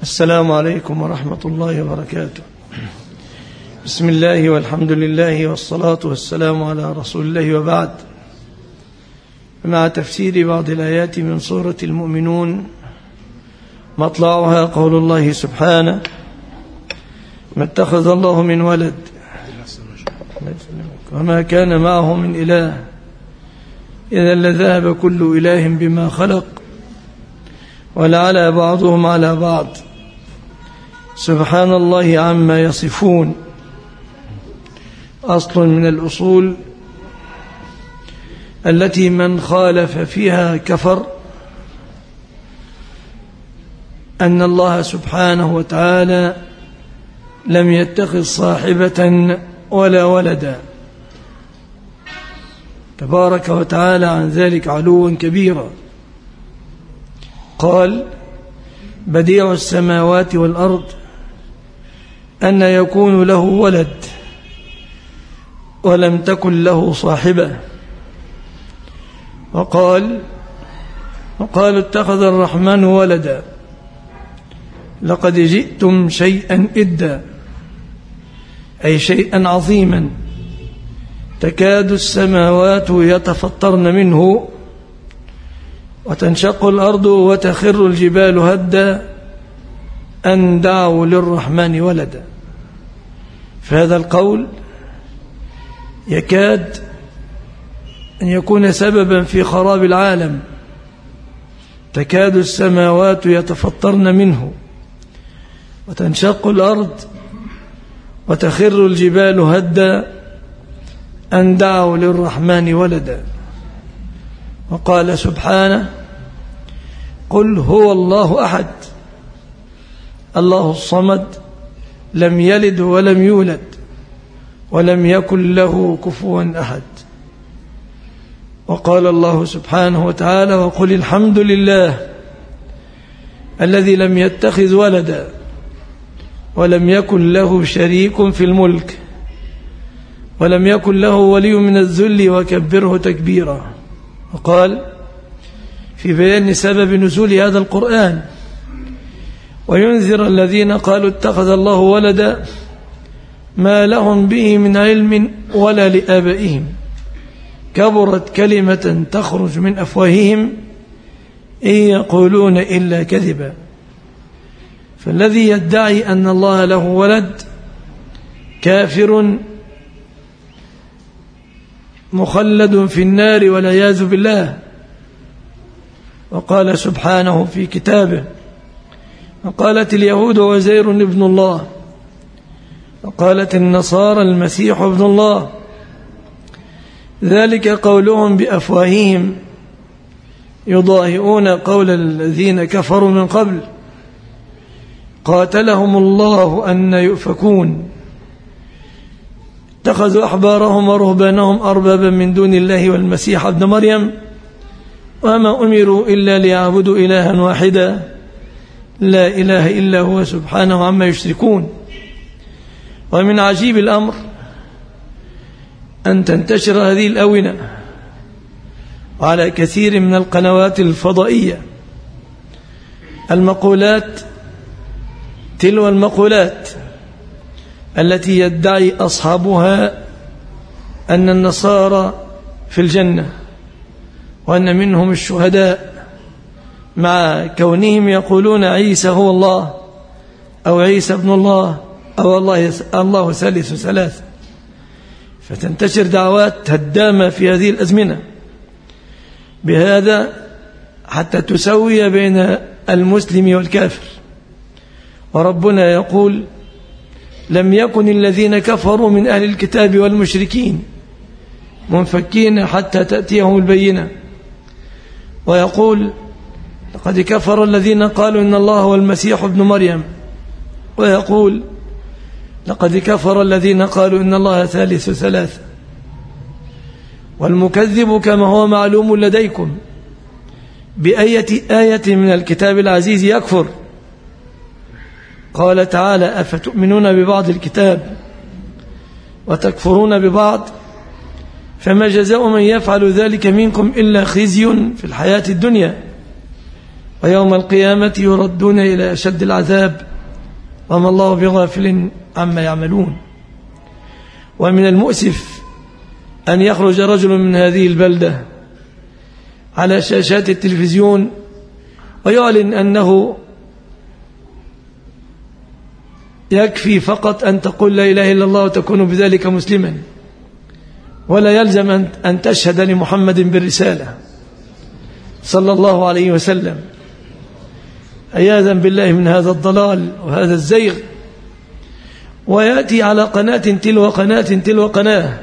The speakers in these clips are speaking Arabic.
السلام عليكم ورحمة الله وبركاته. بسم الله والحمد لله والصلاة والسلام على رسول الله، وبعد. مع تفسير بعض الآيات من سورة المؤمنون، مطلعها قول الله سبحانه: ما اتخذ الله من ولد وما كان معه من إله إذا لذهب كل إله بما خلق ولعلى بعضهم على بعض سبحان الله عما يصفون. أصل من الأصول التي من خالف فيها كفر، أن الله سبحانه وتعالى لم يتخذ صاحبة ولا ولدا، تبارك وتعالى عن ذلك علوا كبيرا. قال: بديع السماوات والأرض أن يكون له ولد ولم تكن له صاحبة. وقال اتخذ الرحمن ولدا لقد جئتم شيئا إدا، أي شيئا عظيما، تكاد السماوات يتفطرن منه وتنشق الأرض وتخر الجبال هدا أن دعوا للرحمن ولدا. فهذا القول يكاد أن يكون سببا في خراب العالم. تكاد السماوات يتفطرن منه وتنشق الأرض وتخر الجبال هدا أن دعوا للرحمن ولدا. وقال سبحانه: قل هو الله أحد الله الصمد لم يلد ولم يولد ولم يكن له كفوا أحد. وقال الله سبحانه وتعالى: وقل الحمد لله الذي لم يتخذ ولدا ولم يكن له شريك في الملك ولم يكن له ولي من الذل وكبره تكبيرا. وقال في بيان سبب نزول هذا القرآن: وينذر الذين قالوا اتخذ الله ولدا ما لهم به من علم ولا لآبائهم كبرت كلمة تخرج من أفواههم إن يقولون إلا كذبا. فالذي يدعي أن الله له ولد كافر مخلد في النار والعياذ بالله. وقال سبحانه في كتابه: وقالت اليهود عزير ابن الله وقالت النصارى المسيح ابن الله ذلك قولهم بأفواههم يضاهئون قول الذين كفروا من قبل قاتلهم الله أن يؤفكون اتخذوا أحبارهم ورهبانهم أربابا من دون الله والمسيح ابن مريم وما أمروا إلا ليعبدوا إلها واحدا لا إله إلا هو سبحانه عما يشركون. ومن عجيب الأمر أن تنتشر هذه الأونة على كثير من القنوات الفضائية المقولات تلو المقولات التي يدعي أصحابها أن النصارى في الجنة وأن منهم الشهداء، مع كونهم يقولون عيسى هو الله أو عيسى ابن الله أو الله ثالث ثلاث. فتنتشر دعوات هدامة في هذه الأزمنة بهذا حتى تسوي بين المسلم والكافر. وربنا يقول: لم يكن الذين كفروا من أهل الكتاب والمشركين منفكين حتى تأتيهم البينة. ويقول: لقد كفر الذين قالوا إن الله هو المسيح ابن مريم. ويقول: لقد كفر الذين قالوا إن الله ثالث ثلاثة. والمكذب كما هو معلوم لديكم بأية آية من الكتاب العزيز يكفر. قال تعالى: أفتؤمنون ببعض الكتاب وتكفرون ببعض فما جزاء من يفعل ذلك منكم إلا خزي في الحياة الدنيا ويوم القيامة يردون إلى أشد العذاب وما الله بغافل عما يعملون. ومن المؤسف أن يخرج رجل من هذه البلدة على شاشات التلفزيون ويعلن أنه يكفي فقط أن تقول لا إله إلا الله وتكون بذلك مسلما، ولا يلزم أن تشهد لمحمد بالرسالة صلى الله عليه وسلم. عياذا بالله من هذا الضلال وهذا الزيغ. ويأتي على قناة تلو قناة تلو قناة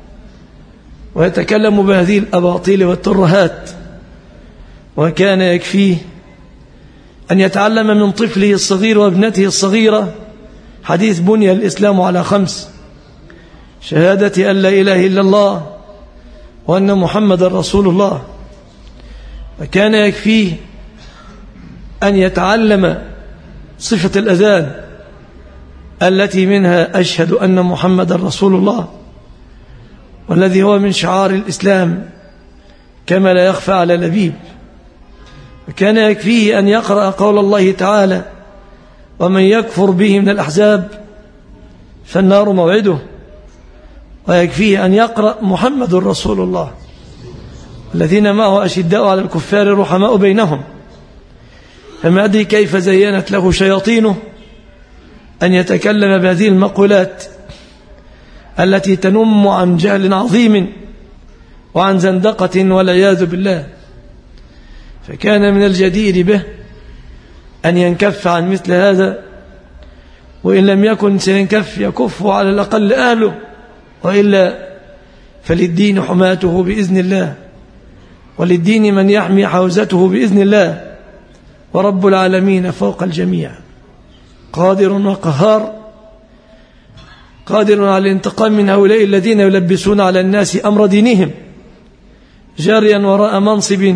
ويتكلم بهذه الأباطيل والترهات، وكان يكفيه أن يتعلم من طفله الصغير وابنته الصغيرة حديث بني الإسلام على 5: شهادة أن لا إله إلا الله وأن محمد رسول الله. وكان يكفيه أن يتعلم صفة الأذان التي منها أشهد أن محمد رسول الله، والذي هو من شعار الإسلام كما لا يخفى على لبيب. وكان يكفيه أن يقرأ قول الله تعالى: ومن يكفر به من الأحزاب فالنار موعده. ويكفيه أن يقرأ محمد رسول الله الذين معه أشداء على الكفار رحماء بينهم. فما أدري كيف زينت له شياطينه أن يتكلم بهذه المقولات التي تنم عن جهل عظيم وعن زندقة والعياذ بالله. فكان من الجدير به أن ينكف عن مثل هذا، وإن لم يكن سينكف يكف على الأقل أهله، وإلا فللدين حماته بإذن الله، وللدين من يحمي حوزته بإذن الله، ورب العالمين فوق الجميع قادر وقهار، قادر على الانتقام من هؤلاء الذين يلبسون على الناس أمر دينهم جاريا وراء منصب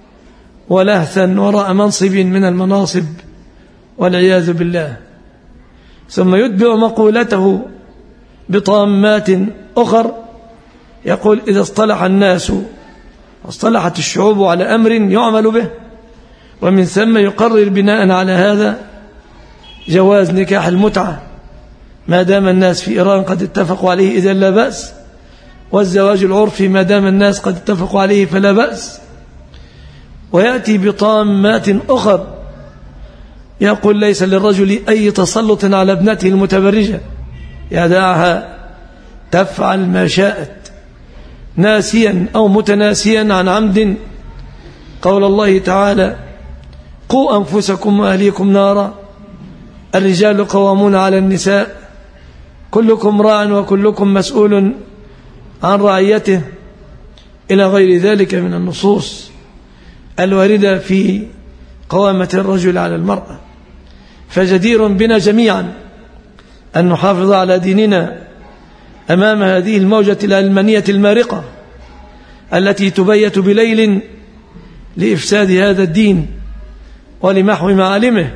ولهثا وراء منصب من المناصب والعياذ بالله. ثم يتبع مقولته بطامات أخر، يقول: إذا اصطلح الناس واصطلحت الشعوب على أمر يعمل به، ومن ثم يقرر بناء على هذا جواز نكاح المتعة ما دام الناس في إيران قد اتفقوا عليه إذا لا بأس، والزواج العرفي ما دام الناس قد اتفقوا عليه فلا بأس. ويأتي بطامات أخر يقول: ليس للرجل أي تسلط على ابنته المتبرجة، يدعها تفعل ما شاءت، ناسيا أو متناسيا عن عمد قول الله تعالى: قوا أنفسكم وأهليكم نارا، الرجال قوامون على النساء، كلكم راع وكلكم مسؤول عن رعيته، إلى غير ذلك من النصوص الواردة في قوامة الرجل على المرأة. فجدير بنا جميعا أن نحافظ على ديننا أمام هذه الموجة العلمانية المارقة التي تبيت بليل لإفساد هذا الدين ولمحو معالمه.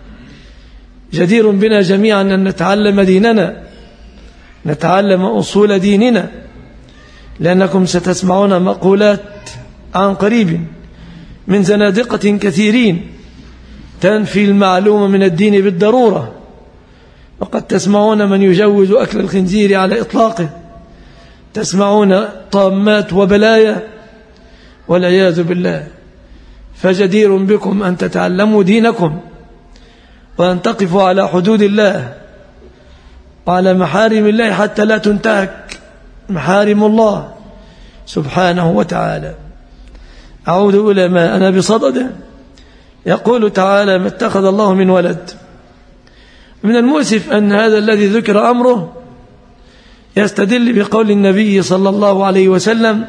جدير بنا جميعا أن نتعلم ديننا، نتعلم أصول ديننا، لأنكم ستسمعون مقولات عن قريب من زنادقة كثيرين تنفي المعلوم من الدين بالضرورة، وقد تسمعون من يجوز أكل الخنزير على إطلاقه، تسمعون طامات وبلايا والعياذ بالله. فجدير بكم أن تتعلموا دينكم وأن تقفوا على حدود الله وعلى محارم الله حتى لا تنتهك محارم الله سبحانه وتعالى. أعود إلى ما أنا بصدده. يقول تعالى: ما اتخذ الله من ولد. من المؤسف أن هذا الذي ذكر أمره يستدل بقول النبي صلى الله عليه وسلم: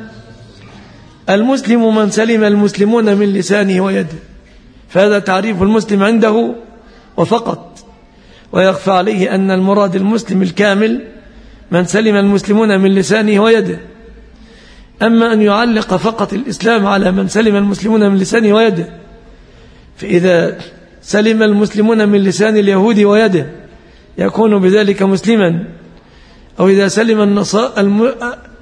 المسلم من سلم المسلمون من لسانه ويده. فهذا تعريف المسلم عنده وفقط، ويخفى عليه أن المراد المسلم الكامل من سلم المسلمون من لسانه ويده. أما أن يعلق فقط الإسلام على من سلم المسلمون من لسانه ويده، فإذا سلم المسلمون من لسان اليهود ويده يكون بذلك مسلما، أو إذا سلم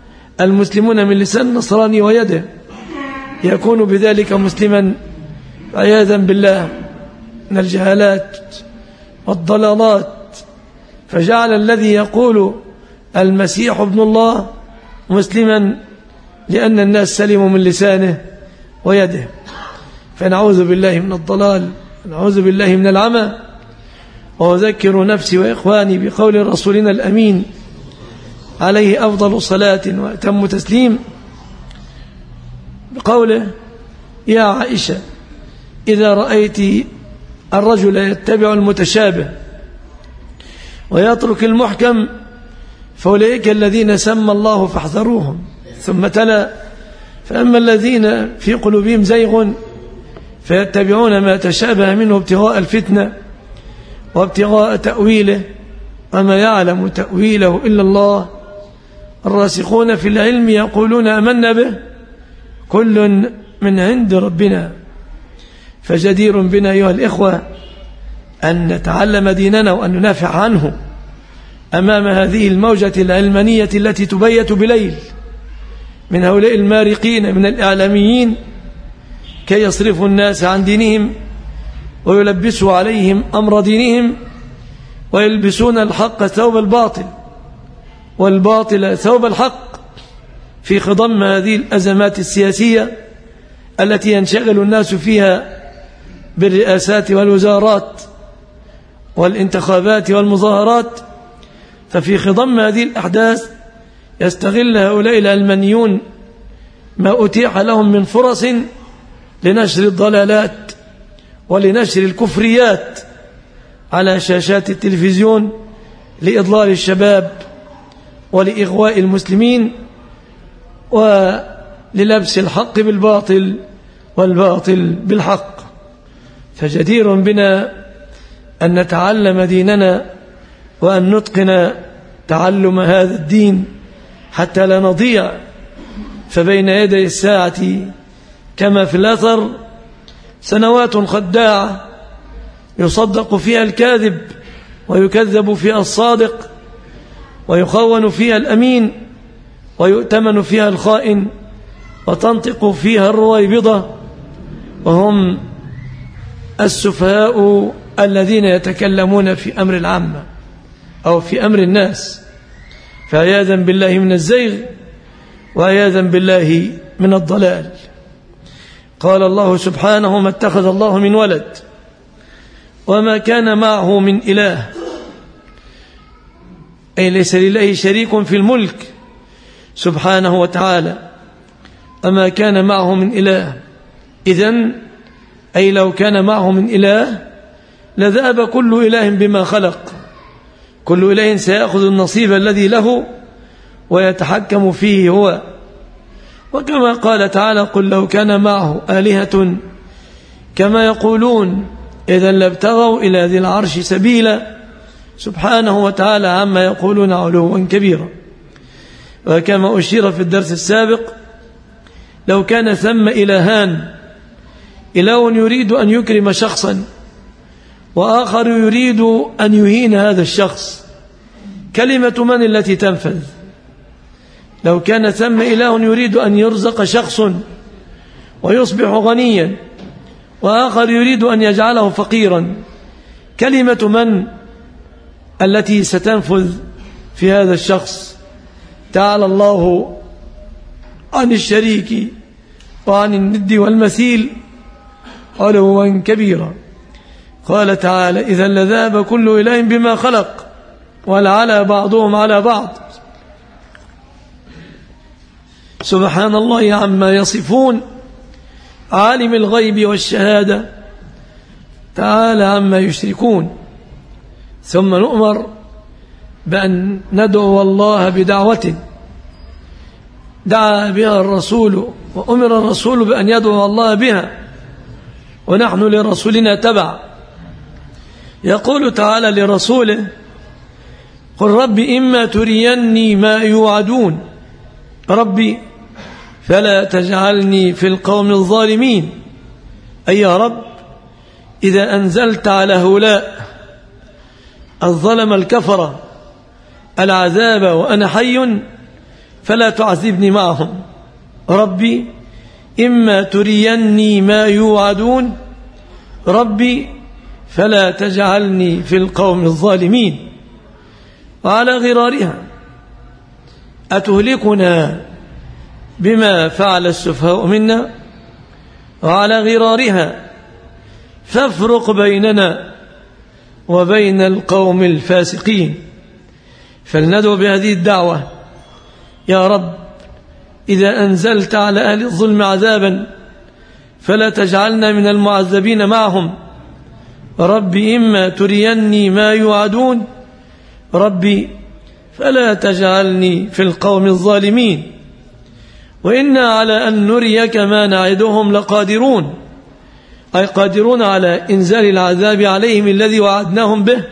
المسلمون من لسان النصراني ويده يكون بذلك مسلما، عياذا بالله من الجهالات والضلالات، فجعل الذي يقول المسيح ابن الله مسلما لأن الناس سلموا من لسانه ويده. فنعوذ بالله من الضلال، نعوذ بالله من العمى. وأذكر نفسي وإخواني بقول رسولنا الأمين عليه أفضل صلاة وأتم تسليم، بقوله: يا عائشة إذا رأيت الرجل يتبع المتشابه ويترك المحكم فأولئك الذين سمى الله فاحذروهم. ثم تلا: فأما الذين في قلوبهم زيغ فيتبعون ما تشابه منه ابتغاء الفتنة وابتغاء تأويله وما يعلم تأويله إلا الله، الراسخون في العلم يقولون آمنا به كل من عند ربنا. فجدير بنا أيها الإخوة أن نتعلم ديننا وأن ندافع عنه أمام هذه الموجة العلمانية التي تبيت بليل من هؤلاء المارقين من الإعلاميين كي يصرفوا الناس عن دينهم ويلبسوا عليهم أمر دينهم، ويلبسون الحق ثوب الباطل والباطل ثوب الحق في خضم هذه الأزمات السياسية التي ينشغل الناس فيها بالرئاسات والوزارات والانتخابات والمظاهرات. ففي خضم هذه الأحداث يستغل هؤلاء العلمانيون ما أتيح لهم من فرص لنشر الضلالات ولنشر الكفريات على شاشات التلفزيون لإضلال الشباب ولإغواء المسلمين وللبس الحق بالباطل والباطل بالحق. فجدير بنا أن نتعلم ديننا وأن نتقن تعلم هذا الدين حتى لا نضيع. فبين يدي الساعة كما في الأثر سنوات خداعة يصدق فيها الكاذب ويكذب فيها الصادق ويخون فيها الأمين ويؤتمن فيها الخائن وتنطق فيها الرويبضة، وهم السفهاء الذين يتكلمون في أمر العامة أو في أمر الناس. فعياذا بالله من الزيغ وعياذا بالله من الضلال. قال الله سبحانه: ما اتخذ الله من ولد وما كان معه من إله، أي ليس لله شريك في الملك سبحانه وتعالى، وما كان معه من إله. إذن أي لو كان معه من إله لذهب كل إله بما خلق، كل إله سيأخذ النصيب الذي له ويتحكم فيه هو. وكما قال تعالى: قل لو كان معه آلهة كما يقولون إذا لابتغوا إلى ذي العرش سبيلا، سبحانه وتعالى عما يقولون علوا كبيرا. وكما أشير في الدرس السابق لو كان ثم إلهان، إله يريد أن يكرم شخصا وآخر يريد أن يهين هذا الشخص، كلمة من التي تنفذ؟ لو كان ثم إله يريد أن يرزق شخص ويصبح غنيا وآخر يريد أن يجعله فقيرا، كلمة من التي ستنفذ في هذا الشخص؟ تعالى الله عن الشريك وعن الند والمثيل علوا كبيرا. قال تعالى: إذا لذهب كل إله بما خلق ولعلى بعضهم على بعض، سبحان الله عما يصفون، عالم الغيب والشهادة تعالى عما يشركون. ثم نؤمر بأن ندعو الله بدعوة دعا بها الرسول، وأمر الرسول بأن يدعو الله بها، ونحن لرسولنا تبع. يقول تعالى لرسوله: قل رب إما تريني ما يوعدون ربي فلا تجعلني في القوم الظالمين. أي يا رب إذا أنزلت على هؤلاء الظلم الكفرة العذاب وأنا حي فلا تعذبني معهم. ربي إما تريني ما يوعدون ربي فلا تجعلني في القوم الظالمين. وعلى غرارها أتهلكنا بما فعل السفهاء منا، وعلى غرارها فافرق بيننا وبين القوم الفاسقين. فلندعو بهذه الدعوة: يا رب إذا أنزلت على أهل الظلم عذابا فلا تجعلنا من المعذبين معهم. ربي إما تريني ما يوعدون ربي فلا تجعلني في القوم الظالمين. وإنا على أن نريك ما نعدهم لقادرون، أي قادرون على إنزال العذاب عليهم الذي وعدناهم به،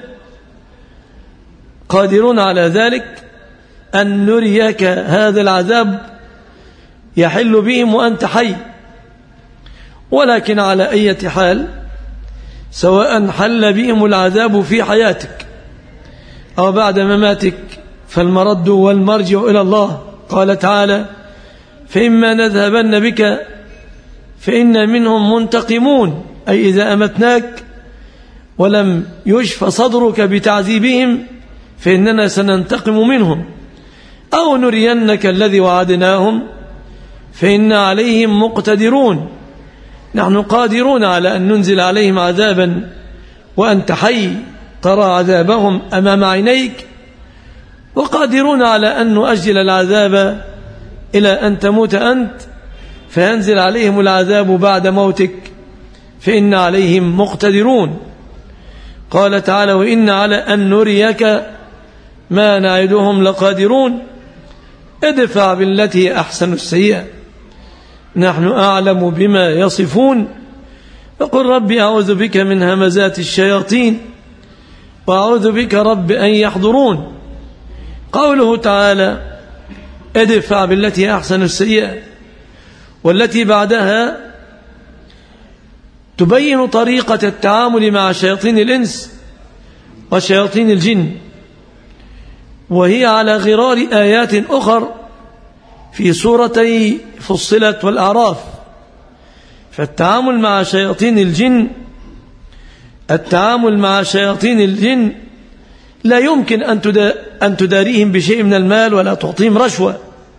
قادرون على ذلك أن نريك هذا العذاب يحل بهم وأنت حي. ولكن على أي حال، سواء حل بهم العذاب في حياتك أو بعد مماتك، فالمرد والمرجع إلى الله. قال تعالى: فإما نذهبن بك فإن منهم منتقمون، أي إذا أمتناك ولم يشف صدرك بتعذيبهم فإننا سننتقم منهم، أو نرينك الذي وعدناهم فإن عليهم مقتدرون. نحن قادرون على أن ننزل عليهم عذابا وأنت حي ترى عذابهم أمام عينيك، وقادرون على أن نؤجل العذاب إلى أن تموت أنت فينزل عليهم العذاب بعد موتك فإن عليهم مقتدرون. قال تعالى: وإن على أن نريك ما نعدهم لقادرون ادفع بالتي أحسن السيئة نحن أعلم بما يصفون. فقل ربي أعوذ بك من همزات الشياطين وأعوذ بك رب أن يحضرون. قوله تعالى: ادفع بالتي أحسن السيئة، والتي بعدها تبين طريقة التعامل مع شياطين الإنس وشياطين الجن، وهي على غرار آيات أخر في سورتي فصلت والأعراف. فالتعامل مع شياطين الجن لا يمكن أن تداريهم بشيء من المال ولا تعطيهم رشوة،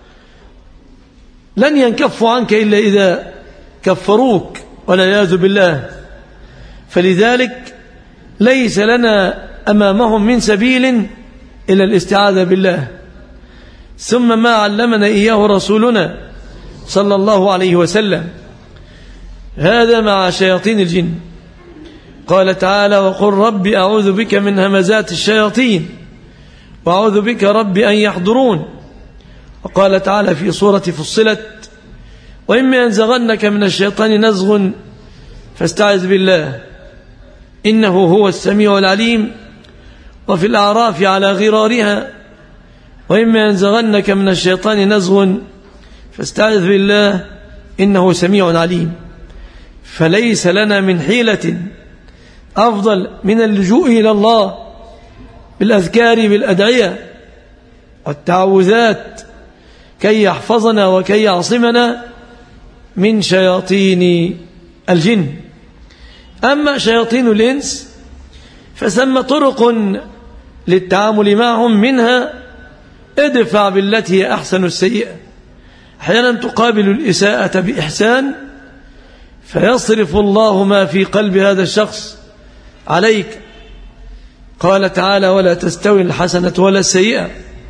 لن ينكفوا عنك إلا إذا كفروك والعياذ بالله. فلذلك ليس لنا أمامهم من سبيل إلى الاستعاذة بالله. ثم ما علمنا إياه رسولنا صلى الله عليه وسلم هذا مع شياطين الجن. قال تعالى: وقل ربي أعوذ بك من همزات الشياطين وأعوذ بك ربي أن يحضرون. وقال تعالى في سورة فصلت: وإما ينزغنك من الشيطان نزغ فاستعذ بالله إنه هو السميع العليم. وفي الأعراف على غرارها: وإما ينزغنك من الشيطان نزغ فاستعذ بالله إنه سميع عليم. فليس لنا من حيلة أفضل من اللجوء إلى الله بالأذكار بالأدعية والتعوذات كي يحفظنا وكي يعصمنا من شياطين الجن. أما شياطين الإنس فثم طرق للتعامل معهم، منها ادفع بالتي هي أحسن السيئة. أحيانا تقابل الإساءة بإحسان فيصرف الله ما في قلب هذا الشخص عليك. قال تعالى: ولا تستوي الحسنة ولا السيئة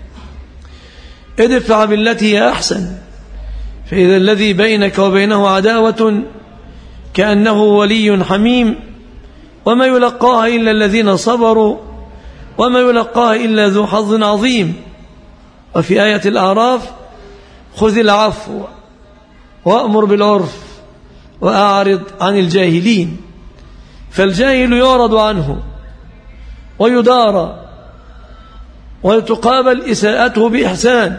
ادفع بالتي هي أحسن فإذا الذي بينك وبينه عداوة كأنه ولي حميم وما يلقاها إلا الذين صبروا وما يلقاها إلا ذو حظ عظيم. وفي آية الأعراف: خذ العفو وأمر بالعرف وأعرض عن الجاهلين. فالجاهل يعرض عنه ويدارى وتقابل إساءته بإحسان.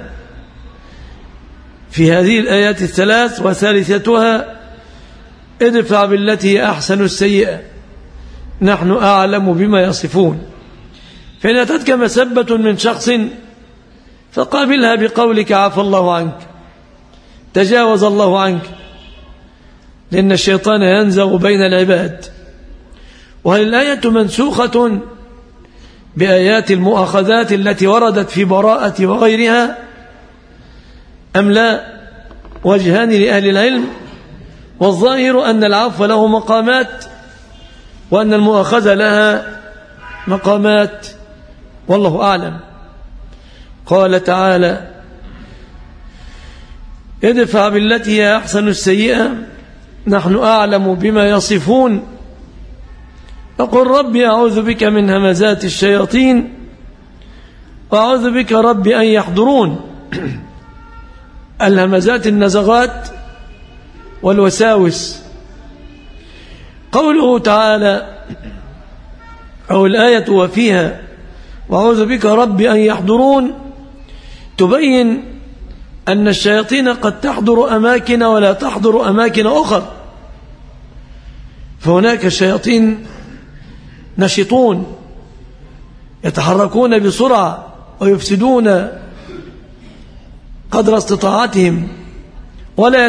في هذه الآيات الثلاث وثالثتها: ادفع بالتي أحسن السيئة نحن أعلم بما يصفون. فإن أتتك مسبة من شخص فقابلها بقولك: عفى الله عنك، تجاوز الله عنك، لأن الشيطان ينزغ بين العباد وهل الآية منسوخة بآيات المؤاخذات التي وردت في براءة وغيرها أم لا؟ وجهان لأهل العلم، والظاهر أن العفو له مقامات وأن المؤاخذة لها مقامات، والله أعلم. قال تعالى: ادفع بالتي هي أحسن السيئة نحن أعلم بما يصفون فقل ربي أعوذ بك من همزات الشياطين وأعوذ بك ربي أن يحضرون. الهمزات النزغات والوساوس. قوله تعالى أو الآية وفيها وأعوذ بك ربي أن يحضرون تبين أن الشياطين قد تحضر أماكن ولا تحضر أماكن أخرى، فهناك الشياطين نشطون يتحركون بسرعة ويفسدون قدر استطاعتهم ولا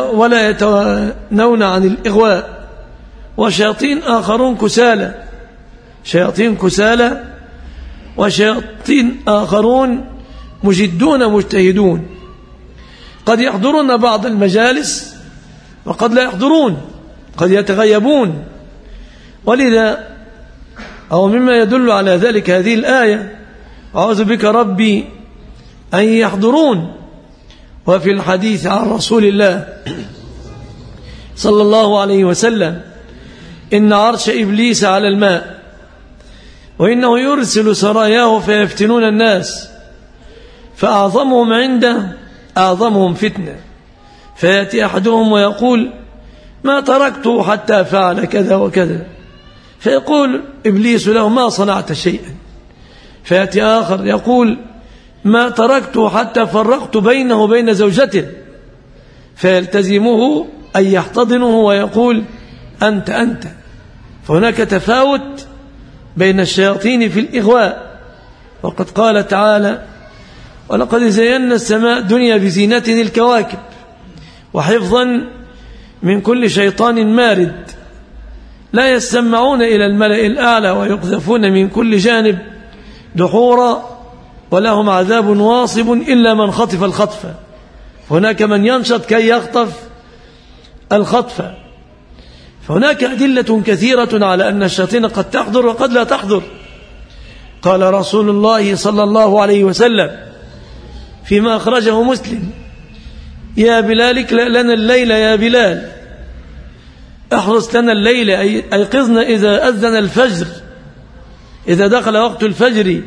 يتنون عن الإغواء، وشياطين آخرون كسالى، شياطين كسالى وشياطين آخرون مجدون مجتهدون، قد يحضرون بعض المجالس وقد لا يحضرون، قد يتغيبون. ولذا أو مما يدل على ذلك هذه الآية أعوذ بك ربي أن يحضرون. وفي الحديث عن رسول الله صلى الله عليه وسلم إن عرش إبليس على الماء وإنه يرسل سراياه فيفتنون الناس فأعظمهم عنده أعظمهم فتنة، فيأتي أحدهم ويقول ما تركته حتى فعل كذا وكذا، فيقول إبليس له ما صنعت شيئا، فيأتي آخر يقول ما تركته حتى فرقت بينه وبين زوجته، فيلتزمه أن يحتضنه ويقول أنت. فهناك تفاوت بين الشياطين في الإغواء. وقد قال تعالى ولقد زينا السماء الدنيا بزينة الكواكب وحفظا من كل شيطان مارد لا يسمعون إلى الملأ الأعلى ويقذفون من كل جانب دحورا ولهم عذاب واصب إلا من خطف الخطفة. هناك من ينشط كي يخطف الخطفة. فهناك أدلة كثيرة على أن الشياطين قد تحضر وقد لا تحضر. قال رسول الله صلى الله عليه وسلم فيما أخرجه مسلم يا بلال اكلأ لنا الليل يا بلال، احرص لنا الليل أيقظنا إذا أذن الفجر، إذا دخل وقت الفجر.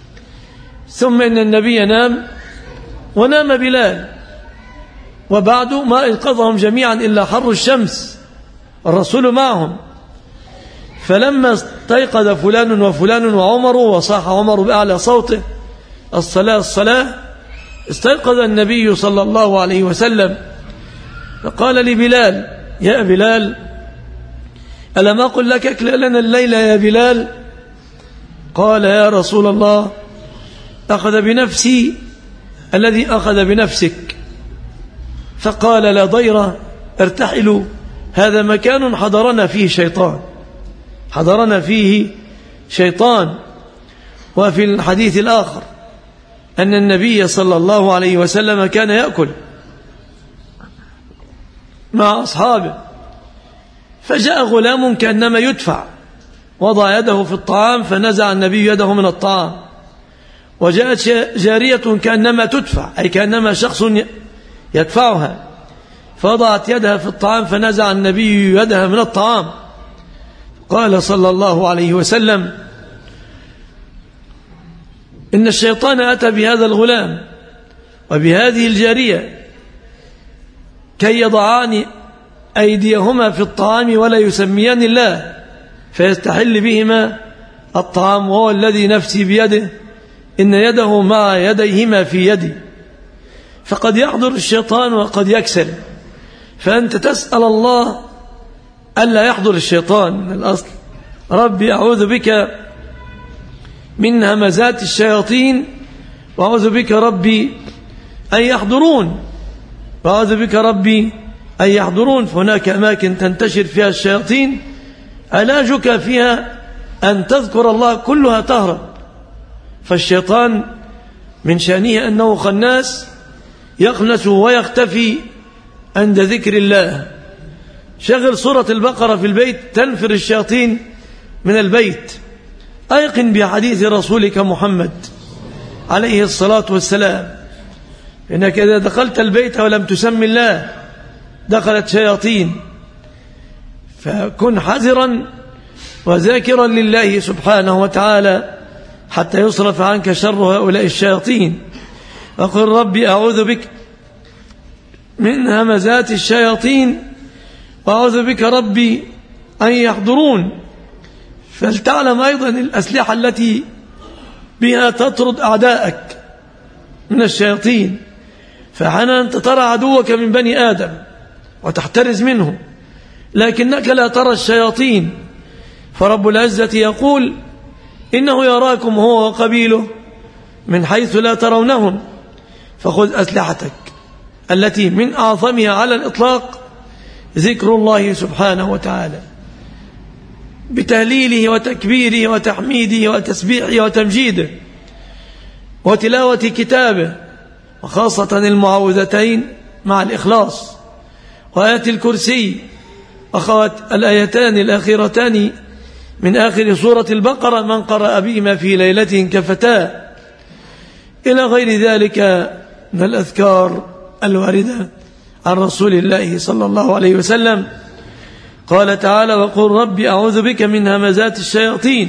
ثم إن النبي نام ونام بلال، وبعد ما أيقظهم جميعا إلا حر الشمس، الرسول معهم. فلما استيقظ فلان وفلان وعمر وصاح عمر بأعلى صوته الصلاة الصلاة، استيقظ النبي صلى الله عليه وسلم فقال لبلال يا بلال ألم أقل لك اكلأ لنا الليل يا بلال؟ قال يا رسول الله أخذ بنفسي الذي أخذ بنفسك. فقال لا ضير ارتحلوا، هذا مكان حضرنا فيه شيطان، حضرنا فيه شيطان. وفي الحديث الآخر أن النبي صلى الله عليه وسلم كان يأكل مع أصحابه، فجاء غلام كأنما يدفع، وضع يده في الطعام فنزع النبي يده من الطعام، وجاءت جارية كأنما تدفع أي كأنما شخص يدفعها، فوضعت يدها في الطعام فنزع النبي يدها من الطعام. قال صلى الله عليه وسلم إن الشيطان أتى بهذا الغلام وبهذه الجارية كي يضعان أيديهما في الطعام ولا يسميان الله فيستحل بهما الطعام، وهو الذي نفسي بيده إن يده مع يديهما في يدي. فقد يحضر الشيطان وقد يكسل، فأنت تسأل الله ألا يحضر الشيطان من الأصل. ربي أعوذ بك من همزات الشياطين وأعوذ بك ربي أن يحضرون، وأعوذ بك ربي أن يحضرون. فهناك أماكن تنتشر فيها الشياطين، علاجك فيها أن تذكر الله كلها تهرب. فالشيطان من شأنه أنه خناس يخنس ويختفي عند ذكر الله. شغل سورة البقرة في البيت تنفر الشياطين من البيت. أيقن بحديث رسولك محمد عليه الصلاة والسلام إنك إذا دخلت البيت ولم تسم الله دخلت شياطين، فكن حذرا وذاكرا لله سبحانه وتعالى حتى يصرف عنك شر هؤلاء الشياطين. وقل ربي أعوذ بك من همزات الشياطين وأعوذ بك ربي أن يحضرون. فلتعلم أيضا الأسلحة التي بها تطرد أعدائك من الشياطين. فحنا أنت ترى عدوك من بني آدم وتحترز منه، لكنك لا ترى الشياطين. فرب العزة يقول إنه يراكم هو وقبيله من حيث لا ترونهم. فخذ أسلحتك التي من أعظمها على الإطلاق ذكر الله سبحانه وتعالى بتهليله وتكبيره وتحميده وتسبيحه وتمجيده وتلاوة كتابه، وخاصة المعوذتين مع الإخلاص وآيات الكرسي أخوات الآيتان الأخيرتان من آخر سورة البقرة من قرأ بهما في ليلة كفتاه، إلى غير ذلك من الأذكار الواردة عن رسول الله صلى الله عليه وسلم. قال تعالى وقل ربي أعوذ بك من همزات الشياطين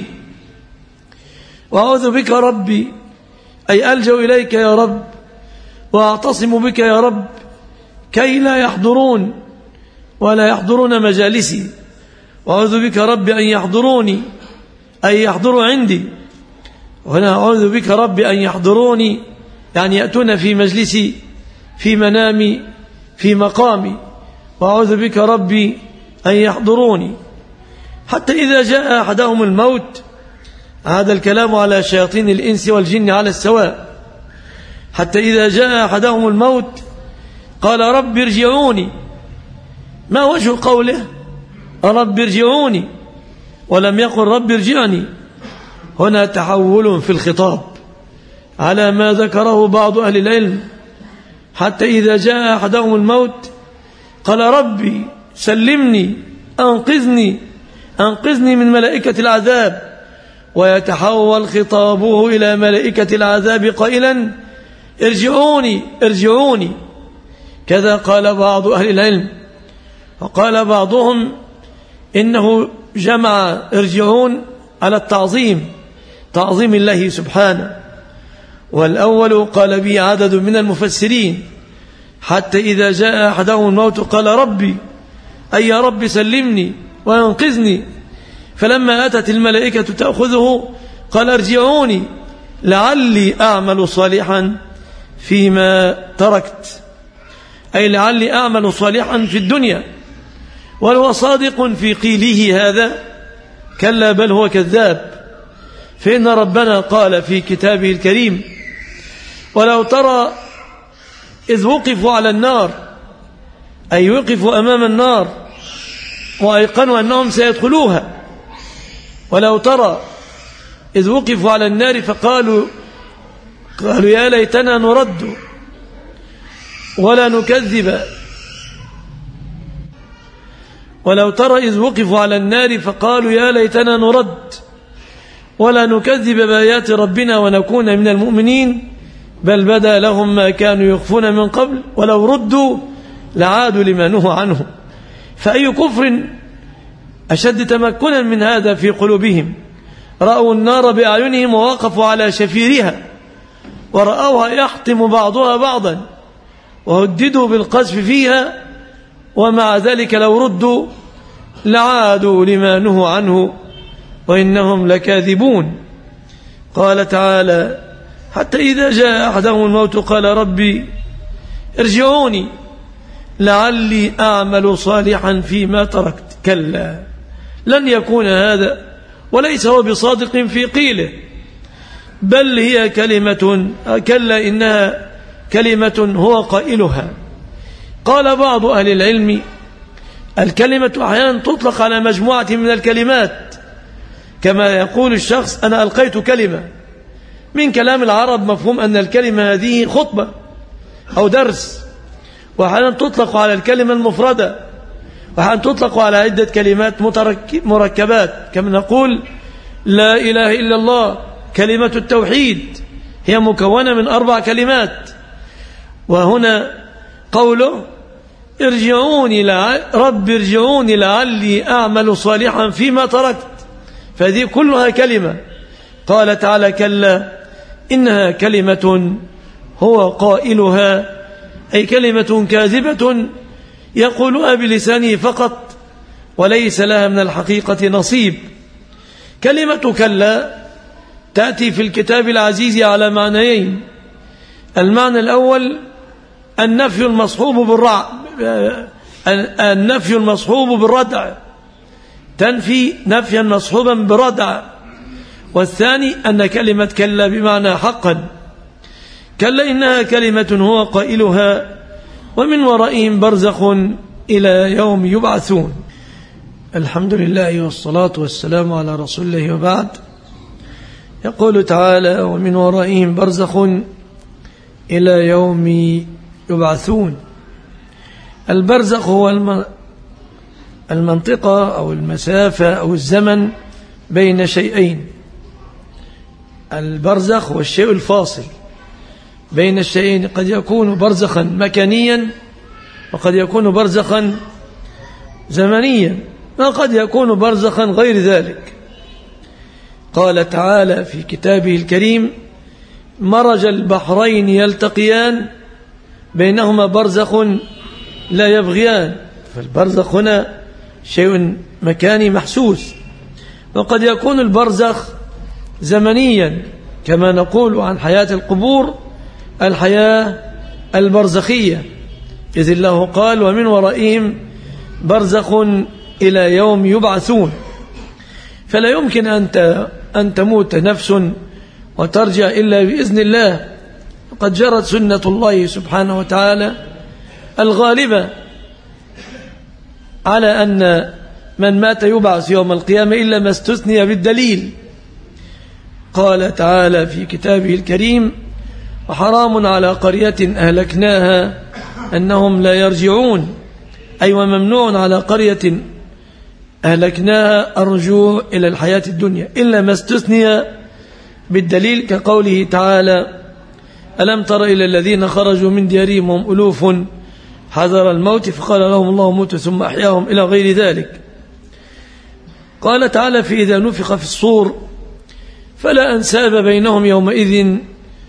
وأعوذ بك ربي أي ألجأ إليك يا رب وأعتصم بك يا رب كي لا يحضرون ولا يحضرون مجالسي. وأعوذ بك ربي أن يحضروني أي يحضروا عندي. وهنا أعوذ بك ربي أن يحضروني يعني يأتون في مجلسي في منامي في مقامي. وأعوذ بك ربي أن يحضروني حتى إذا جاء أحدهم الموت. هذا الكلام على شياطين الإنس والجن على السواء. حتى إذا جاء أحدهم الموت قال رب ارجعوني. ما وجه قوله رب ارجعوني ولم يقل رب ارجعني؟ هنا تحول في الخطاب على ما ذكره بعض أهل العلم. حتى إذا جاء أحدهم الموت قال ربي سلمني أنقذني من ملائكة العذاب، ويتحول خطابه إلى ملائكة العذاب قائلا ارجعوني. كذا قال بعض أهل العلم. وقال بعضهم إنه جمع ارجعون على تعظيم الله سبحانه، والأول قال به عدد من المفسرين حتى إذا جاء أحدهم الموت قال ربي أي يا رب سلمني وينقذني. فلما أتت الملائكة تأخذه قال ارجعوني لعلي أعمل صالحا فيما تركت، أي لعلي أعمل صالحا في الدنيا. وهو صادق في قيله هذا؟ كلا بل هو كذاب. فإن ربنا قال في كتابه الكريم ولو ترى إذ وقفوا على النار أي وقفوا أمام النار وأيقنوا أنهم سيدخلوها. ولو ترى إذ وقفوا على النار فقالوا يا ليتنا نرد ولا نكذب. ولو ترى إذ وقفوا على النار فقالوا يا ليتنا نرد ولا نكذب بآيات ربنا ونكون من المؤمنين بل بدا لهم ما كانوا يخفون من قبل ولو ردوا لعادوا لما نهوا عنه. فأي كفر أشد تمكنا من هذا في قلوبهم؟ رأوا النار بأعينهم ووقفوا على شفيرها ورأوها يحطم بعضها بعضا وهددوا بالقذف فيها، ومع ذلك لو ردوا لعادوا لما نهوا عنه وإنهم لكاذبون. قال تعالى حتى إذا جاء أحدهم الموت قال ربي ارجعوني لعلي أعمل صالحا فيما تركت. كلا لن يكون هذا، وليس هو بصادق في قيله، بل هي كلمة كلا إنها كلمة هو قائلها. قال بعض أهل العلم الكلمة أحيانا تطلق على مجموعة من الكلمات، كما يقول الشخص أنا ألقيت كلمة. من كلام العرب مفهوم أن الكلمة هذه خطبة أو درس، وأحيانا تطلق على الكلمة المفردة، وأحيانا تطلق على عدة كلمات مركبات، كما نقول لا إله إلا الله، كلمة التوحيد هي مكونة من 4 كلمات. وهنا قوله رب ارجعوني لعلي أعمل صالحا فيما تركت، فهذه كلها كلمة. قال تعالى كلا إنها كلمة هو قائلها، أي كلمة كاذبة يقولها بلسانه فقط وليس لها من الحقيقة نصيب. كلمة كلا تأتي في الكتاب العزيز على معنيين. المعنى الأول النفي المصحوب بالردع، تنفي نفيا مصحوبا بردع. والثاني أن كلمة كلا بمعنى حقا. كلا إنها كلمة هو قائلها ومن ورائهم برزخ إلى يوم يبعثون. الحمد لله والصلاة والسلام على رسول الله، وبعد. يقول تعالى ومن ورائهم برزخ إلى يوم يبعثون. البرزخ هو المنطقة أو المسافة أو الزمن بين شيئين. البرزخ هو الشيء الفاصل بين الشيئين، قد يكون برزخا مكانيا وقد يكون برزخا زمنيا وقد يكون برزخا غير ذلك. قال تعالى في كتابه الكريم مرج البحرين يلتقيان بينهما برزخ لا يبغيان. فالبرزخ هنا شيء مكاني محسوس، وقد يكون البرزخ زمنيا كما نقول عن حياة القبور الحياة البرزخية، إذ الله قال ومن ورائهم برزخ إلى يوم يبعثون. فلا يمكن أن تموت نفس وترجع إلا بإذن الله. قد جرت سنة الله سبحانه وتعالى الغالبة على أن من مات يبعث يوم القيامة إلا ما استثني بالدليل. قال تعالى في كتابه الكريم وحرام على قرية أهلكناها أنهم لا يرجعون، أي وممنوع على قرية أهلكناها الرجوع إلى الحياة الدنيا إلا ما استثني بالدليل، كقوله تعالى ألم تر إلى الذين خرجوا من ديارهم هم ألوف حذر الموت فقال لهم الله موتوا ثم أحياهم إلى غير ذلك. قال تعالى فإذا نفخ في الصور فلا أنساب بينهم يومئذ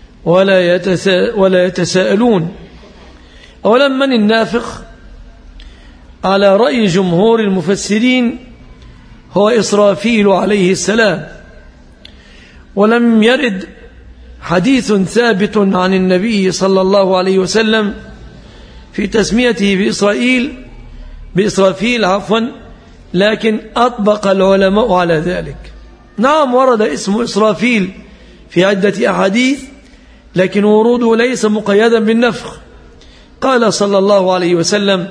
ولا يتساءلون. أولا من النافخ على رأي جمهور المفسرين هو إسرافيل عليه السلام، ولم يرد حديث ثابت عن النبي صلى الله عليه وسلم في تسميته بإسرافيل لكن أطبق العلماء على ذلك. نعم ورد اسم إسرافيل في عدة أحاديث، لكن وروده ليس مقيدا بالنفخ. قال صلى الله عليه وسلم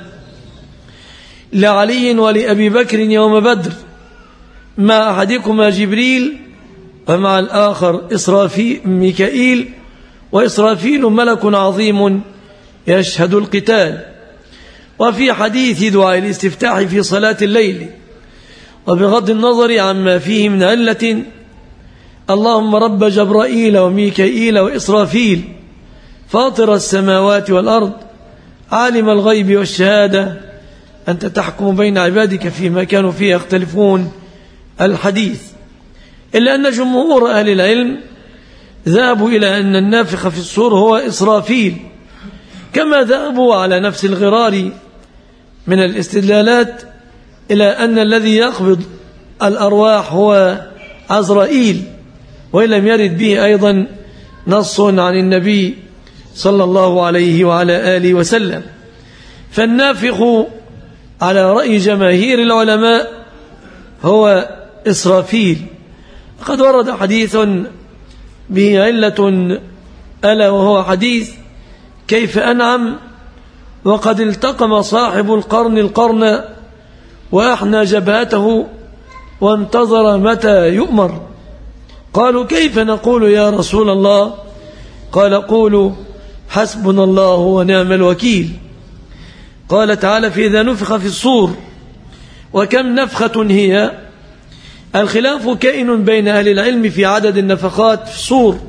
لعلي ولأبي بكر يوم بدر مع أحدكما جبريل ومع الآخر ميكائيل، وإسرافيل ملك عظيم يشهد القتال. وفي حديث دعاء الاستفتاح في صلاة الليل وبغض النظر عما فيه من علة اللهم رب جبرائيل وميكائيل وإسرافيل فاطر السماوات والأرض عالم الغيب والشهادة أنت تحكم بين عبادك فيما كانوا فيه يختلفون الحديث. إلا أن جمهور أهل العلم ذهبوا إلى أن النافخ في الصور هو إسرافيل، كما ذهبوا على نفس الغرار من الاستدلالات إلى أن الذي يقبض الأرواح هو عزرائيل، وإن لم يرد به أيضا نص عن النبي صلى الله عليه وعلى آله وسلم. فالنافخ على رأي جماهير العلماء هو إسرافيل. قد ورد حديث به علة ألا وهو حديث كيف أنعم وقد التقم صاحب القرن وأحنى جبهته وانتظر متى يؤمر. قالوا كيف نقول يا رسول الله؟ قال قولوا حسبنا الله ونعم الوكيل. قال تعالى فإذا نفخ في الصور. وكم نفخة هي؟ الخلاف كائن بين أهل العلم في عدد النفخات في الصور.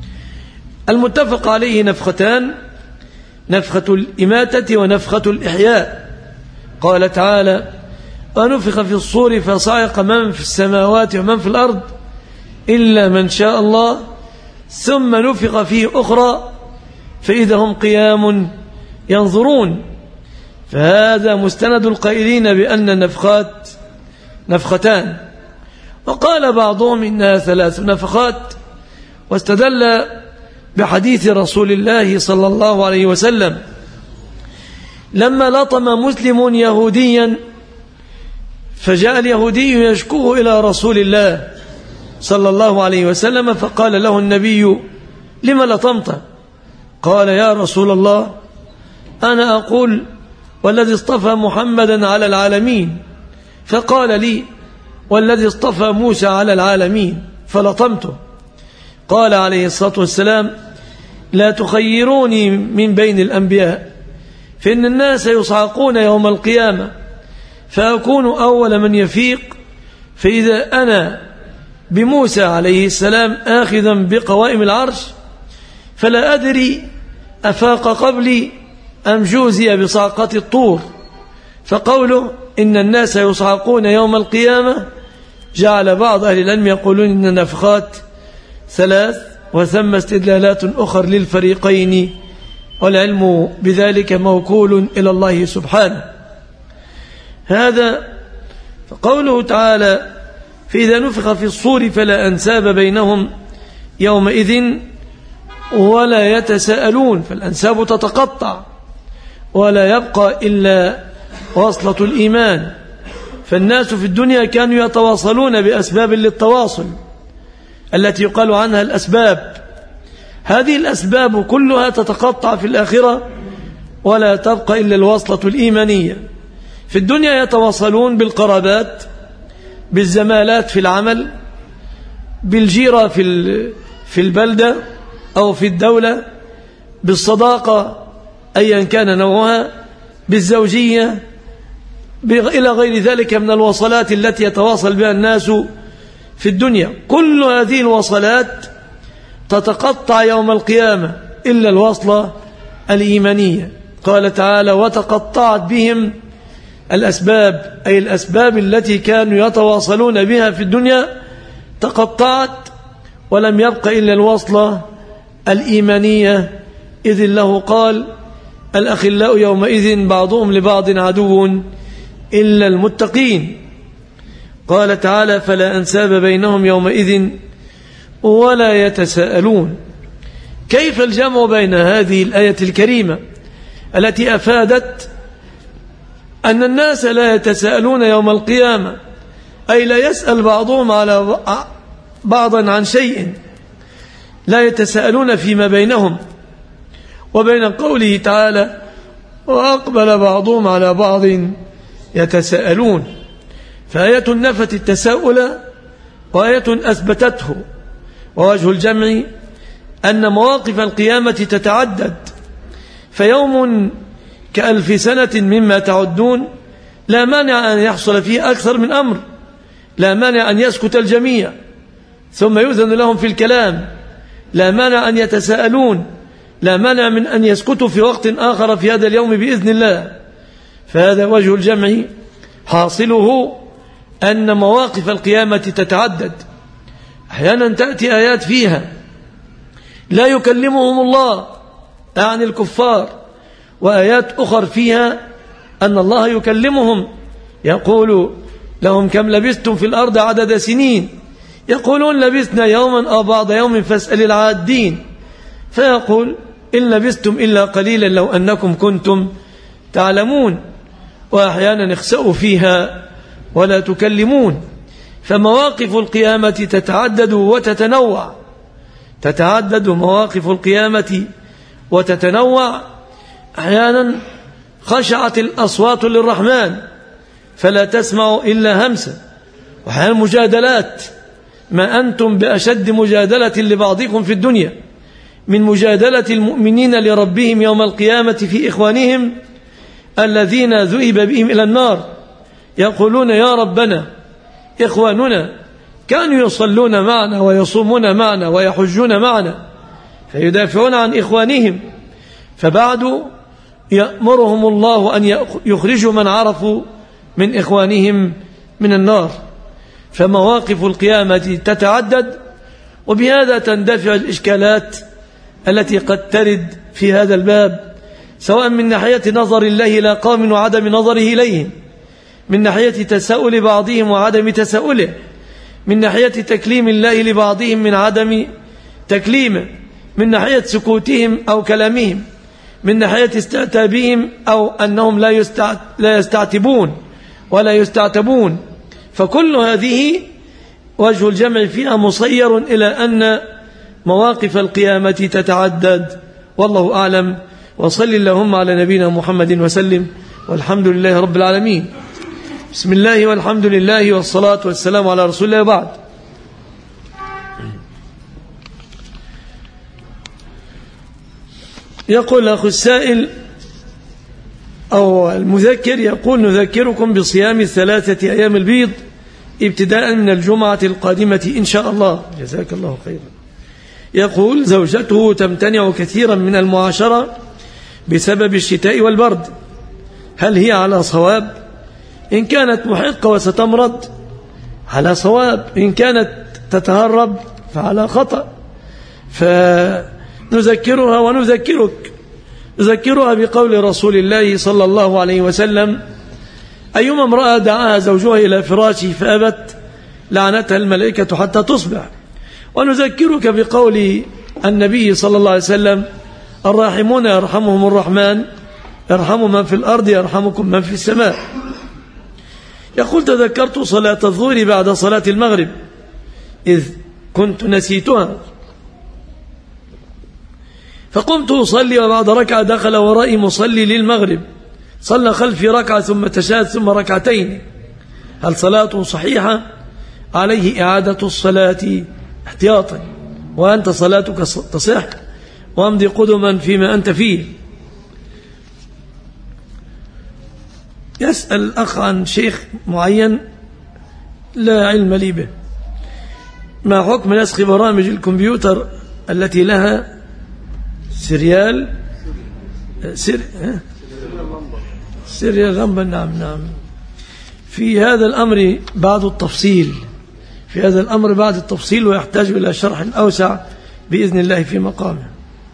المتفق عليه نفختان: نفخة الإماتة ونفخة الإحياء. قال تعالى ونفخ في الصور فصعق من في السماوات ومن في الأرض إلا من شاء الله ثم نفخ فيه أخرى فإذا هم قيام ينظرون. فهذا مستند القائلين بأن النفخات نفختان. وقال بعضهم إنها 3 نفخات، واستدل بحديث رسول الله صلى الله عليه وسلم لما لطم مسلم يهوديا فجاء اليهودي يشكوه إلى رسول الله صلى الله عليه وسلم، فقال له النبي لما لطمته؟ قال يا رسول الله أنا أقول والذي اصطفى محمدا على العالمين، فقال لي والذي اصطفى موسى على العالمين فلطمته. قال عليه الصلاة والسلام لا تخيروني من بين الأنبياء فإن الناس يصعقون يوم القيامة فأكون أول من يفيق، فإذا أنا بموسى عليه السلام آخذا بقوائم العرش فلا أدري أفاق قبلي أم جوزي بصعقة الطور. فقوله إن الناس يصعقون يوم القيامة جعل بعض أهل العلم يقولون إن النفخات 3 وثم استدلالات أخر للفريقين، والعلم بذلك موكول إلى الله سبحانه. هذا فقوله تعالى فإذا نفخ في الصور فلا أنساب بينهم يومئذ ولا يتساءلون، فالأنساب تتقطع ولا يبقى إلا وصلة الإيمان. فالناس في الدنيا كانوا يتواصلون بأسباب للتواصل التي يقال عنها الأسباب. هذه الأسباب كلها تتقطع في الآخرة ولا تبقى إلا الوصلة الإيمانية. في الدنيا يتواصلون بالقرابات، بالزمالات في العمل، بالجيرة في البلدة أو في الدولة، بالصداقة أيا كان نوعها، بالزوجية، إلى غير ذلك من الوصلات التي يتواصل بها الناس في الدنيا. كل هذه الوصلات تتقطع يوم القيامة إلا الوصلة الإيمانية. قال تعالى وتقطعت بهم الأسباب، أي الأسباب التي كانوا يتواصلون بها في الدنيا تقطعت ولم يبق إلا الوصلة الإيمانية. إذ الله قال الأخلاء يومئذ بعضهم لبعض عدو إلا المتقين. قال تعالى فلا أنساب بينهم يومئذ ولا يتساءلون. كيف الجمع بين هذه الآية الكريمة التي أفادت أن الناس لا يتساءلون يوم القيامة، أي لا يسأل بعضهم على بعضا عن شيء، لا يتساءلون فيما بينهم، وبين قوله تعالى وأقبل بعضهم على بعض يتساءلون؟ فآية نفت التساؤل وآية أثبتته. ووجه الجمع أن مواقف القيامة تتعدد، فيوم ك1000 سنة مما تعدون لا مانع أن يحصل فيه أكثر من أمر، لا مانع أن يسكت الجميع ثم يؤذن لهم في الكلام، لا مانع أن يتساءلون، لا مانع من أن يسكتوا في وقت آخر في هذا اليوم بإذن الله. فهذا وجه الجمع، حاصله أن مواقف القيامة تتعدد. أحيانا تأتي آيات فيها لا يكلمهم الله عن الكفار، وآيات أخر فيها أن الله يكلمهم، يقول لهم كم لبثتم في الأرض عدد سنين، يقولون لبثنا يوما أو بعض يوم فاسأل العادين، فيقول إن لبثتم إلا قليلا لو أنكم كنتم تعلمون. وأحيانا اخسأوا فيها ولا تكلمون. فمواقف القيامة تتعدد وتتنوع، تتعدد مواقف القيامة وتتنوع. أحيانا خشعت الأصوات للرحمن فلا تسمعوا إلا همسا. وحال المجادلات، ما أنتم بأشد مجادلة لبعضكم في الدنيا من مجادلة المؤمنين لربهم يوم القيامة في إخوانهم الذين ذهب بهم إلى النار، يقولون يا ربنا إخواننا كانوا يصلون معنا ويصومون معنا ويحجون معنا، فيدافعون عن إخوانهم، فبعد يأمرهم الله أن يخرجوا من عرفوا من إخوانهم من النار. فمواقف القيامة تتعدد، وبهذا تندفع الإشكالات التي قد ترد في هذا الباب، سواء من ناحية نظر الله إلى قوم وعدم نظره إليهم، من ناحية تساؤل بعضهم وعدم تساؤله، من ناحية تكليم الله لبعضهم من عدم تكليمه، من ناحية سكوتهم أو كلامهم، من ناحية استعتابهم أو أنهم لا يستعتبون ولا يستعتبون. فكل هذه وجه الجمع فيها مصير إلى أن مواقف القيامة تتعدد، والله أعلم. وصل اللهم على نبينا محمد وسلم، والحمد لله رب العالمين. بسم الله والحمد لله والصلاة والسلام على رسول الله. بعد، يقول أخو السائل أو المذكر، يقول نذكركم بصيام 3 أيام البيض ابتداء من الجمعة القادمة إن شاء الله، جزاك الله خيرا. يقول زوجته تمتنع كثيرا من المعاشرة بسبب الشتاء والبرد، هل هي على صواب؟ إن كانت محقة وستمرض على صواب، إن كانت تتهرب فعلى خطأ. فنذكرها ونذكرك، نذكرها بقول رسول الله صلى الله عليه وسلم: أيما امرأة دعاها زوجها إلى فراشه فأبت لعنتها الملائكة حتى تصبح. ونذكرك بقول النبي صلى الله عليه وسلم: الراحمون يرحمهم الرحمن، يرحم من في الأرض يرحمكم من في السماء. يقول تذكرت صلاة الظهر بعد صلاة المغرب إذ كنت نسيتها، فقمت أصلي، وبعد ركعة دخل ورائي مصلي للمغرب، صلى خلفي ركعة ثم تشهد ثم ركعتين، هل صلاته صحيحة؟ عليه إعادة الصلاة احتياطا، وأنت صلاتك تصح، وامضي قدما فيما أنت فيه. يسأل الأخ عن شيخ معين لا علم لي به، ما حكم نسخ برامج الكمبيوتر التي لها سيريال غنبا؟ نعم. في هذا الأمر بعض التفصيل، ويحتاج إلى شرح أوسع بإذن الله في مقامه.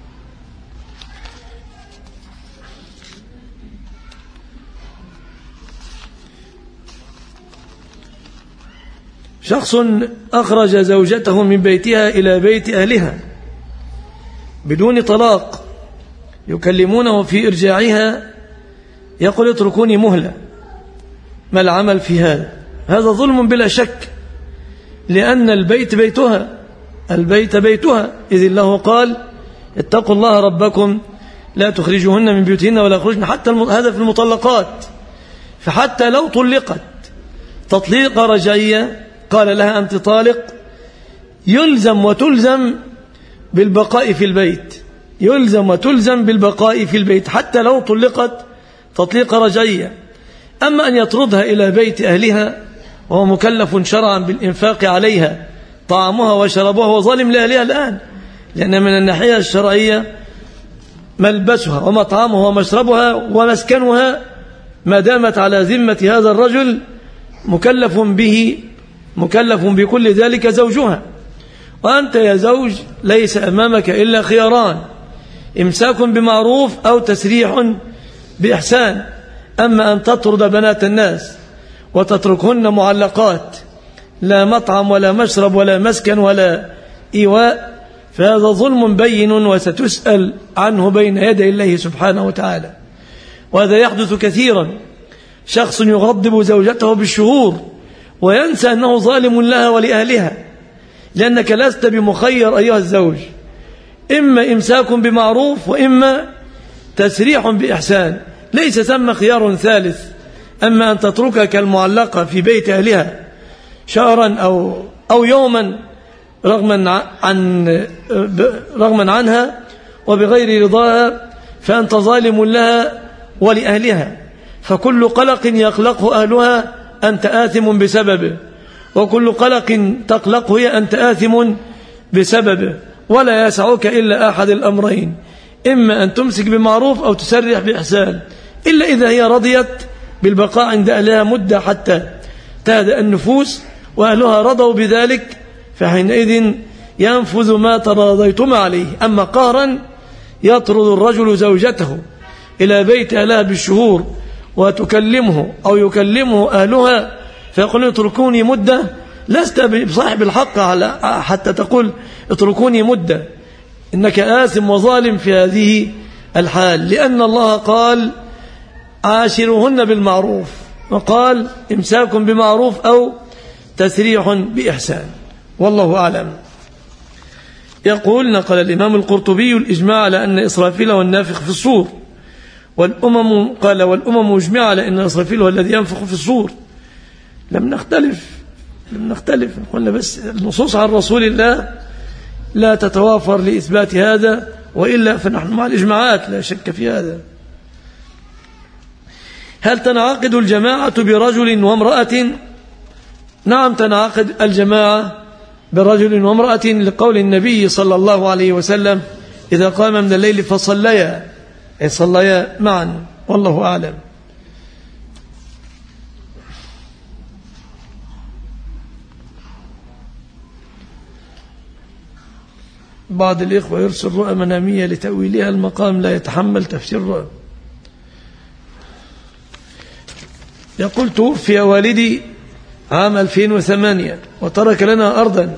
شخص أخرج زوجته من بيتها إلى بيت أهلها بدون طلاق، يكلمونه في إرجاعها، يقول اتركوني مهلة، ما العمل في هذا؟ هذا ظلم بلا شك، لأن البيت بيتها، إذ الله قال: اتقوا الله ربكم لا تخرجوهن من بيوتهن ولا يخرجن، حتى هذا في المطلقات. فحتى لو طلقت تطليق رجعية قال لها أنت طالق، يلزم وتلزم بالبقاء في البيت، حتى لو طلقت تطليق رجعية. أما أن يطردها إلى بيت أهلها وهو مكلف شرعا بالإنفاق عليها طعامها وشرابها، هو ظالم لأهلها الآن، لأن من الناحية الشرعية ملبسها ومطعمها ومشربها ومسكنها ما دامت على ذمة هذا الرجل مكلف بكل ذلك زوجها. وأنت يا زوج ليس أمامك إلا خياران: إمساك بمعروف أو تسريح بإحسان. أما أن تطرد بنات الناس وتتركهن معلقات، لا مطعم ولا مشرب ولا مسكن ولا إيواء، فهذا ظلم بين، وستسأل عنه بين يدي الله سبحانه وتعالى. وهذا يحدث كثيرا، شخص يغضب زوجته بالشهور وينسى أنه ظالم لها ولأهلها، لأنك لست بمخير أيها الزوج، إما إمساك بمعروف وإما تسريح بإحسان، ليس ثم خيار ثالث. أما أن تتركها كالمعلقة في بيت أهلها شهرا أو يوما رغما عنها وبغير رضاها فأنت ظالم لها ولأهلها، فكل قلق يقلقه أهلها أنت آثم بسببه، وكل قلق تقلقه هي أنت آثم بسببه، ولا يسعك إلا أحد الأمرين، إما أن تمسك بمعروف أو تسرح بإحسان، إلا إذا هي رضيت بالبقاء عند أهلها مدة حتى تهدأ النفوس وأهلها رضوا بذلك، فحينئذ ينفذ ما تراضيتم عليه. أما قهرا يطرد الرجل زوجته إلى بيت أهلها بالشهور وتكلمه أو يكلمه أهلها فيقول اتركوني مدة، لست بصاحب الحق حتى تقول اتركوني مدة، إنك آثم وظالم في هذه الحال، لأن الله قال عاشروهن بالمعروف، وقال إمساك بمعروف أو تسريح بإحسان، والله أعلم. يقول نقل الإمام القرطبي الإجماع على أن إسرافيل هو النافخ في الصور، والأمم مجمعة على أن إسرافيل هو الذي ينفخ في الصور. لم نختلف، قلنا بس النصوص عن رسول الله لا تتوافر لإثبات هذا، وإلا فنحن مع الإجماعات لا شك في هذا. هل تنعقد الجماعة برجل وامرأة؟ نعم، تنعقد الجماعة برجل وامرأة لقول النبي صلى الله عليه وسلم إذا قام من الليل فصليا، أي صليا معا، والله أعلم. بعض الإخوة يرسل رؤى منامية لتأويلها، المقام لا يتحمل تفسير رؤى. يقول توفي والدي عام 2008 وترك لنا أرضا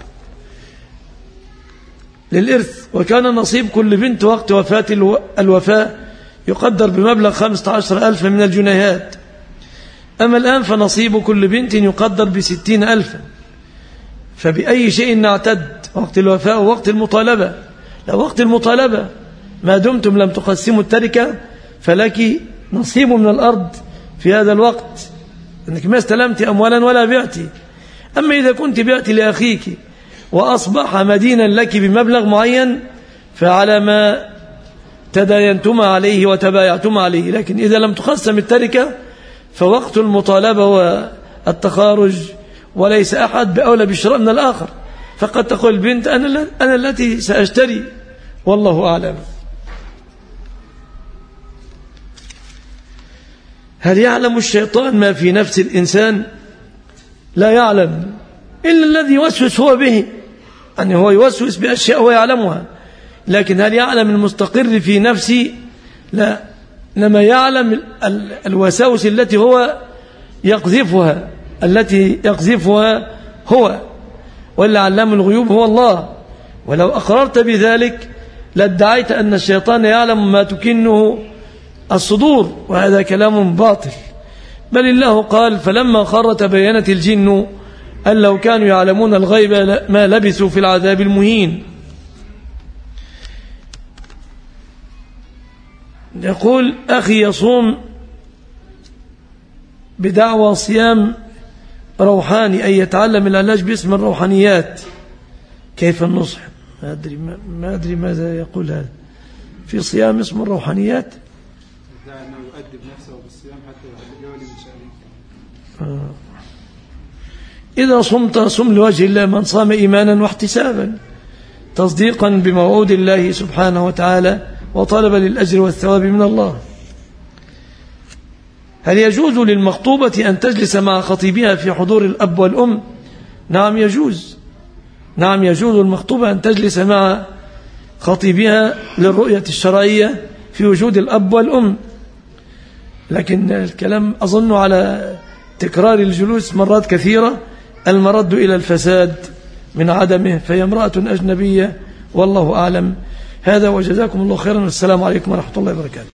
للإرث، وكان نصيب كل بنت وقت وفاة الوفاة يقدر بمبلغ 15,000 من الجنيهات، أما الآن فنصيب كل بنت يقدر ب60,000، فبأي شيء نعتد؟ وقت الوفاة ووقت المطالبة؟ لا، وقت المطالبة ما دمتم لم تقسموا التركة فلك نصيب من الأرض في هذا الوقت، أنك ما استلمت أموالا ولا بعتي. أما إذا كنت بعت لأخيك وأصبح مدينا لك بمبلغ معين فعلى ما تداينتما عليه وتبايعتما عليه، لكن إذا لم تقسم التركة فوقت المطالبة والتخارج، وليس أحد بأولى بالشراء من الآخر، فقد تقول البنت أنا التي سأشتري، والله أعلم. هل يعلم الشيطان ما في نفس الإنسان؟ لا يعلم إلا الذي يوسوس هو به، يعني هو يوسوس بأشياء هو يعلمها، لكن هل يعلم المستقر في نفسي؟ لا، لما يعلم الوساوس التي هو يقذفها هو، ولا علام الغيوب هو الله. ولو أقررت بذلك لادعيت أن الشيطان يعلم ما تكنه الصدور، وهذا كلام باطل. بل الله قال فلما خر تبينت الجن أن لو كانوا يعلمون الغيب ما لبثوا في العذاب المهين. يقول أخي يصوم بدعوى صيام روحاني، أي يتعلم العلاج باسم الروحانيات، كيف النصح؟ ما أدري ماذا يقول هذا في صيام اسم الروحانيات. أنه يؤدب نفسه بالصيام حتى يولي من شأنه. إذا صمت صم لوجه الله، من صام إيمانا واحتسابا تصديقا بموعود الله سبحانه وتعالى وطلبا للأجر والثواب من الله. هل يجوز للمخطوبة أن تجلس مع خطيبها في حضور الأب والأم؟ نعم يجوز، نعم يجوز المخطوبة أن تجلس مع خطيبها للرؤية الشرعية في وجود الأب والأم، لكن الكلام أظن على تكرار الجلوس مرات كثيرة، المرد إلى الفساد من عدمه، فهي امرأة أجنبية، والله أعلم. هذا وجزاكم الله خيرا، والسلام عليكم ورحمة الله وبركاته.